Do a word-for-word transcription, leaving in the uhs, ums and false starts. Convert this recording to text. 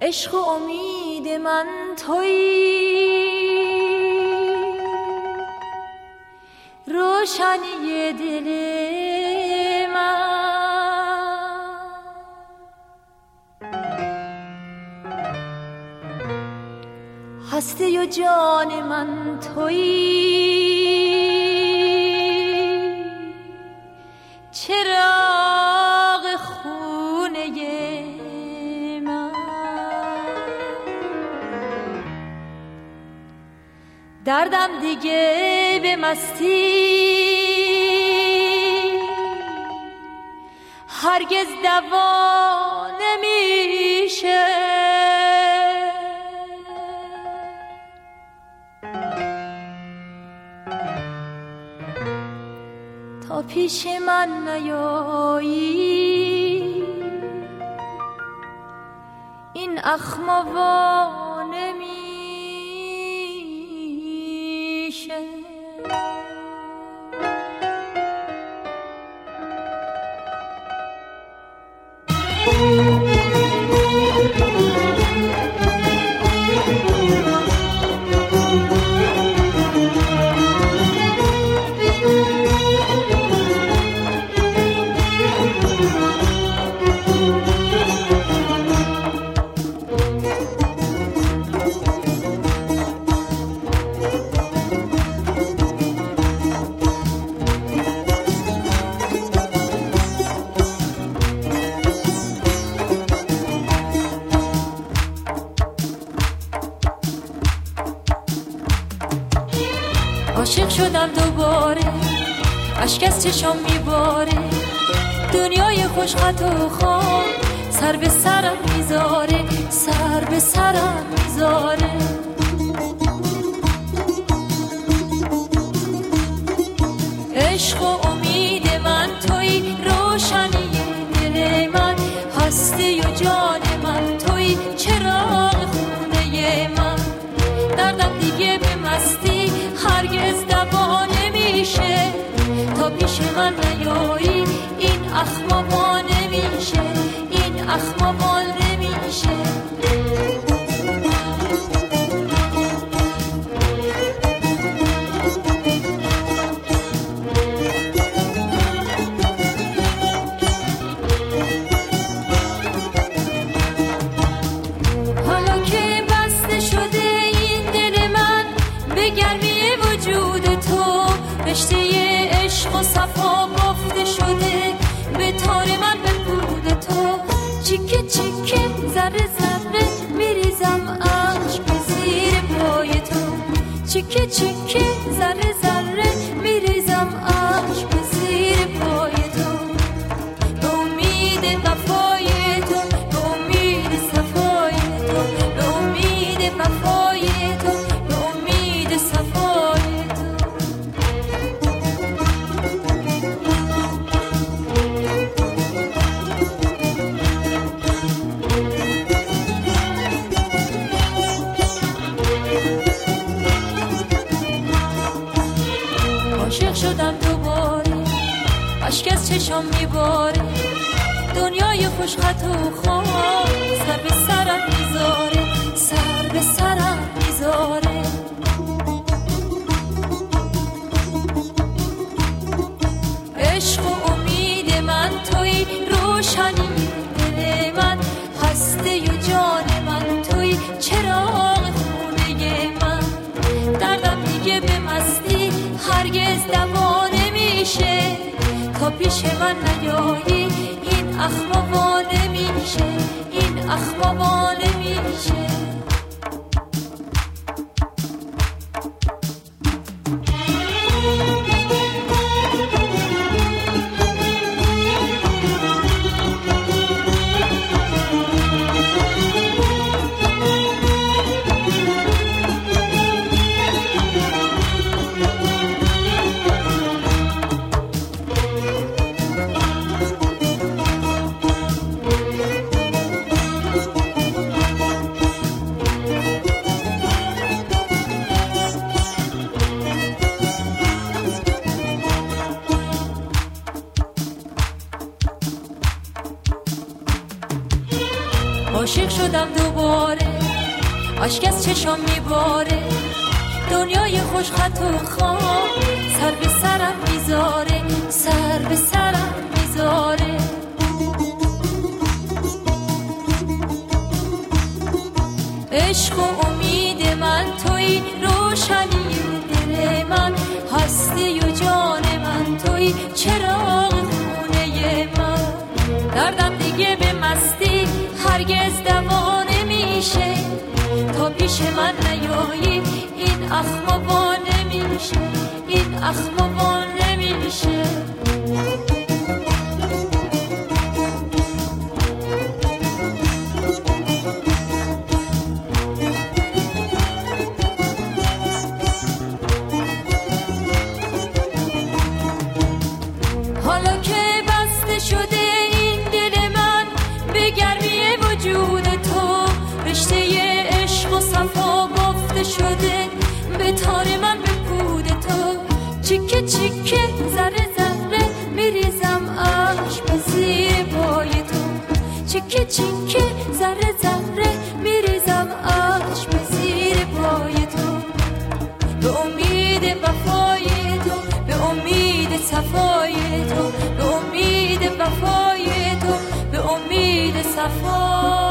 عشق و امید من تویی، روشنی دل من، هستی و جان من تویی، چراغ خونه من، دردم دیگه به مستی هرگز دوا نمیشه، تا پیش من نیایی این اخموا نمیشه. عاشق شدم دوباره، اشک از چشام میباره، دنیای خوش خط و خواب سر به سرم میذاره، سر به سرم میذاره. عشق و امید من تویی، روشنی دل من، هستی و جان من تویی، چراغ خونه من، دردم دیگه به مستی هرگز دوا نمیشه، تا پیش من نیایی این اخموا نمیشه، این اخموا نمیشه. حالا که بسته شده این دل من به گرمی وجود تو، رشته عشق و صفا گفته شده به تار من به پود تو، چیکه چیکه ذره ذره میریزم اشک زیر پای تو، چیکه چیکه ذره ذره میریزم اشک زیر پای تو، به امید وفای تو، به امید صفای تو، به امید وفای تو، به امید صفای تو. عاشق شدم دوباره، اشک از چشام میباره، دنیای خوش خط و خواب سر به سرم میذاره، سر به سرم میذاره. عشق و امید من تویی، روشنی دل من، هستی و جان من تویی، چراغ خونه من، دردم دیگه به مستی هرگز دوا نمیشه، تا پیش من نیایی این اخموا نمیشه، این اخموا نمیشه. شدم دوباره، اشک از چشام میباره، دنیای خوش خط و خواب سر به سرم میذاره، سر به سرم میذاره. عشق و امید من توی، روشنی دل من هستی و جان من توی، چراغ خونه من. دردم دیگه به مستی هرگز دوا نمیشه، تا پیش من نیایی این اخم با نمیشه، این اخم با نمیشه. حالا که بسته شده این دل من به گرمی وجود تو، رشته عشق و صفا گفته شده به تار من به پود تو. چیکه چیکه ذره ذره میریزم اشک به زیر پای تو، چیکه چیکه ذره ذره میریزم اشک به زیر پای تو. به امید وفای تو، به امید صفای تو، به امید وفای تو، به امید صفای